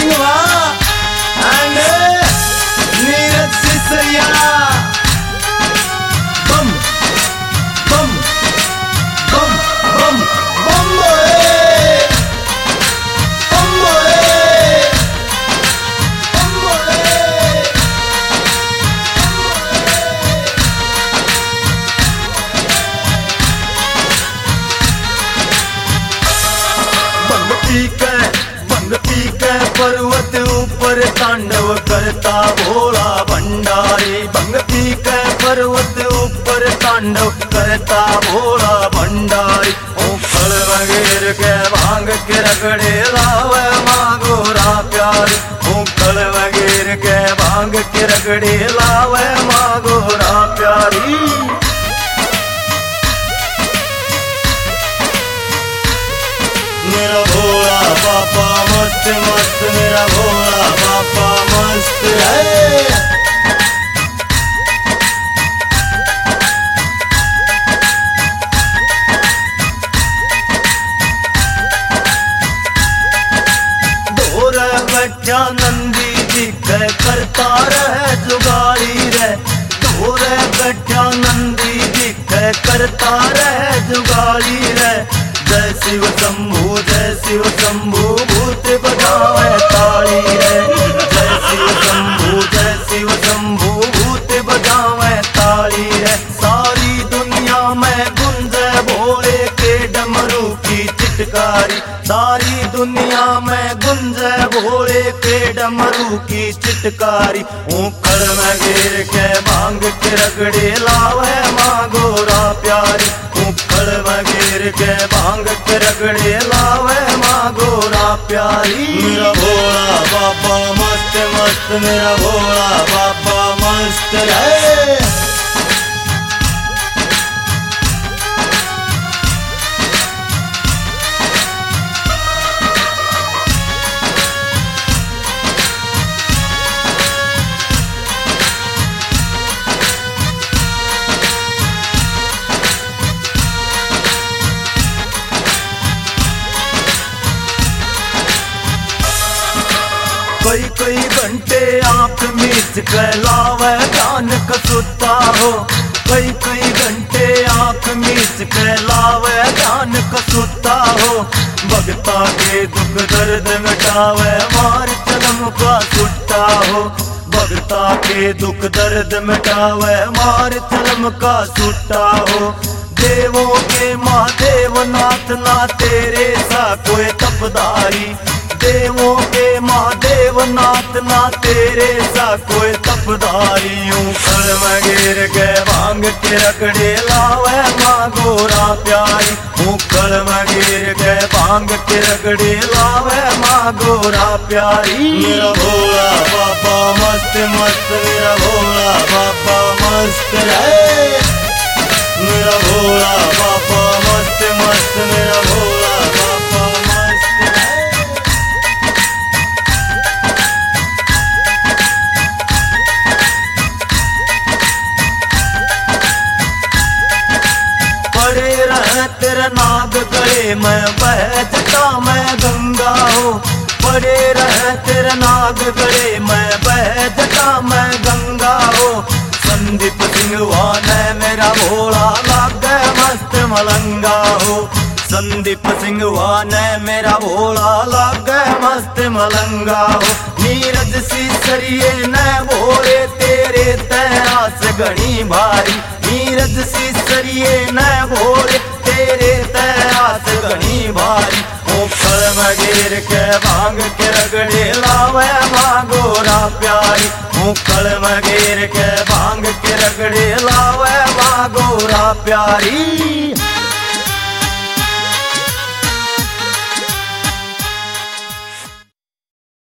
Singhwa and Neeraj Sisariya. बम बम बम बम बम बोले, बम बोले, बम बोले। भंग पी के पर्वत ऊपर तांडव करता भोला भंडारी। भंग पी के पर्वत ऊपर तांडव करता भोला भंडारी। फल वगैर के भांग के रगड़े लावे माँ गोरा प्यारी। फल वगैर के भांग के रगड़े लावे माँ गोरा प्यारी। मेरा भोला बाबा मस्त मस्त, मेरा भोला बाबा मस्त है। ढोर बैठा नंदी जी के करता रहे जुगाड़ी रे। ढोर बैठा नंदी जी के करता रहे जुगाड़ी रे। जय शिव शंभू जय शिव शंभू भूत बजावे ताली रे। जय शिव शंभू जय शिव शंभू भूत बजावे ताली रे। सारी दुनिया में गुंजे भोले के डमरू की चिटकारी। सारी दुनिया में गुंजे भोले के डमरू की चिटकारी। ऊखड़ में घेर के भांग के रगड़े लावे माँ गोरा प्यारी। ऊखड़ में घेर के भांग के रगड़े लावे माँ गोरा प्यारी। मेरा भोला बाबा मस्त मस्त, मेरा भोला बाबा मस्त है। कई घंटे आंख मीच के लावे ध्यान कसुता हो। कई घंटे आंख मीच के लावे ध्यान कसुता हो। भगता के दुख दर्द मिटावे मार जन्म का सुट्टा हो। भगता के दुख दर्द मिटावे मार जन्म का सुट्टा हो। देवों के महादेव नाथ ना तेरे सा कोई तपदारी। देवों के महादेव नाथ ना तेरे सा कोई तपदारी। ऊखड़ में घेर के भांग के रगड़े लावे माँ गोरा प्यारी। ऊखड़ में घेर के भांग के रगड़े लावे माँ गोरा प्यारी। मेरा भोला बाबा मस्त मस्त, मेरा भोला बाबा मस्त है। मेरा भोला बाबा मस्त मस्त, मेरा भोला बाबा मस्त है। पड़े रहे तेरे नाग गले में बह जटा में गंगा हो। पड़े रहे तेरे नाग गले में बह जटा में गंगा हो। संदीप सिंघवा ने मेरा भोला लागे मस्त मलंगा हो। संदीप सिंघवा ने मेरा भोला लागे मस्त मलंगा हो। नीरज सिसरिये ने भोले तेरे तैयास घनी भारी। नीरज सिसरिये ने भोले तेरे तैयास घनी भारी। ऊखड़ में घेर के भांग के रगड़े लावे माँ गोरा प्यारी। ऊखड़ में घेर के भांग के रगड़े लावे माँ गोरा प्यारी।